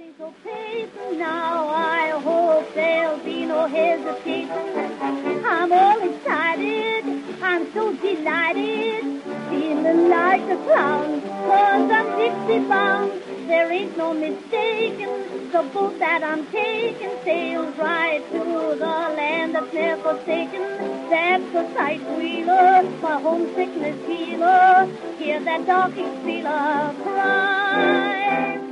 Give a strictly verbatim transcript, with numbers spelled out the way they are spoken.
So paper now, I hope there'll be no hesitation. I'm all excited, I'm so delighted, feeling like a clown, cause I'm Dixie bound. There ain't no mistaking, the boat that I'm taking sails right to the land that's never taken. That's a tight wheeler, my homesickness healer, hear that docking feeler cry.